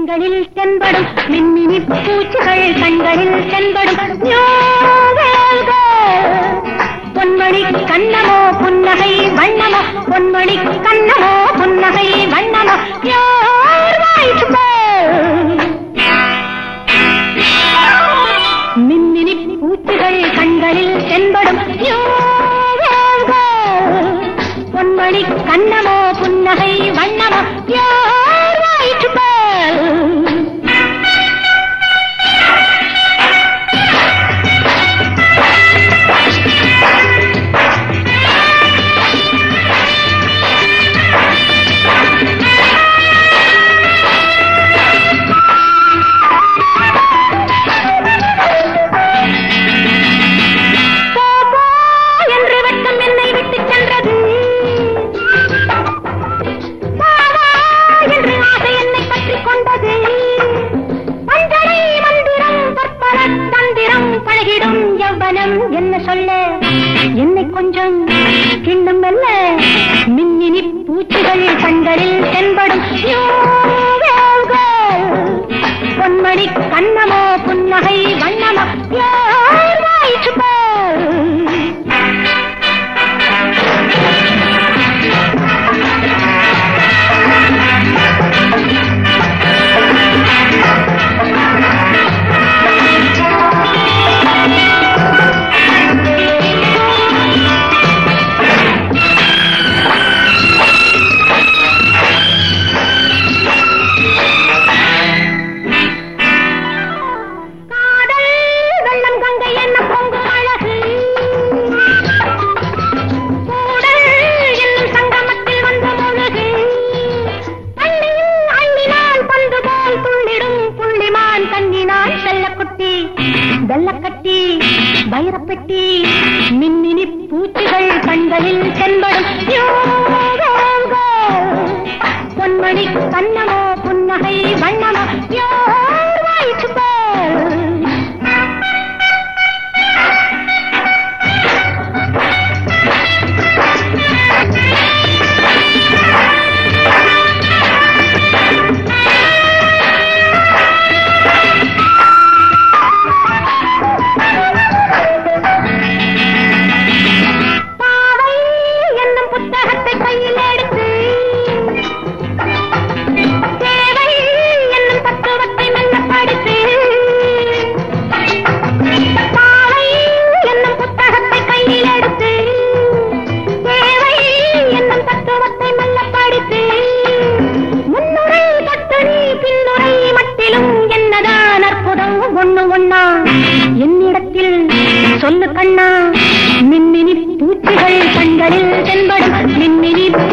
கண்களில் தென்படும் மின்மினி பூச்சிகள் கண்களில் தென்படும் பொன்மணி கண்ணமோ புன்னகை வண்ணமோ பொன்மணி கண்ணமோ புன்னகை வண்ணமோ மின்மினி பூச்சிகள் கண்களில் தென்படும் பொன்மணி கண்ணமோ புன்னகை வண்ணமோ என்ன சொல்ல என்னை கொஞ்சம் கிண்ணம் அல்ல மின்னினி பூச்சிகள் கண்களில் தென்படும் பொன்மணி கண்ணமோ புன்னகை வண்ணமோ வெள்ளக்கட்டி வைரப்பெட்டி மின்மினி பூச்சிகள் கண்களில் தென்படும் பொன்மணி கண்ணமோ புன்னகை வண்ணமோ என்னிடத்தில் சொல்லு கண்ணா மின்மினி பூச்சிகள் கண்களில் தென்படும் மின்மினி